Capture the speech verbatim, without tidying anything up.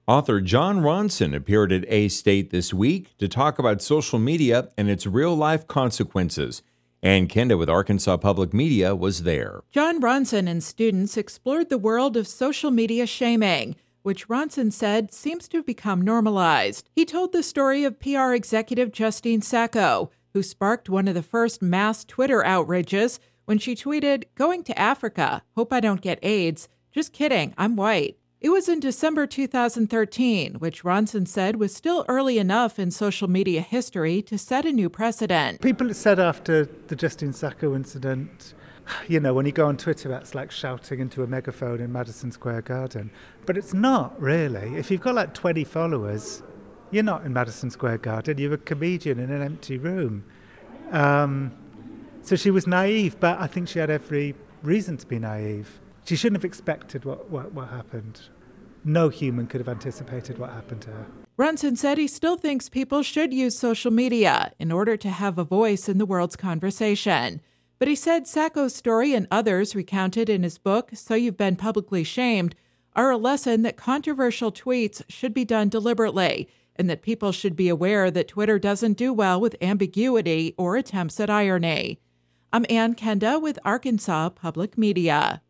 Author John Ronson appeared at A-State this week to talk about social media and its real-life consequences. Ann Kenda with Arkansas Public Media was there. John Ronson and students explored the world of social media shaming, which Ronson said seems to have become normalized. He told the story of P R executive Justine Sacco, who sparked one of the first mass Twitter outrages when she tweeted, "Going to Africa. Hope I don't get AIDS. Just kidding, I'm white." It was in December two thousand thirteen, which Ronson said was still early enough in social media history to set a new precedent. People said after the Justine Sacco incident, you know, when you go on Twitter, that's like shouting into a megaphone in Madison Square Garden. But it's not, really. If you've got like twenty followers, you're not in Madison Square Garden. You're a comedian in an empty room. Um, so she was naive, but I think she had every reason to be naive. She shouldn't have expected what, what, what happened. No human could have anticipated what happened to her. Ronson said he still thinks people should use social media in order to have a voice in the world's conversation. But he said Sacco's story and others recounted in his book, So You've Been Publicly Shamed, are a lesson that controversial tweets should be done deliberately and that people should be aware that Twitter doesn't do well with ambiguity or attempts at irony. I'm Ann Kenda with Arkansas Public Media.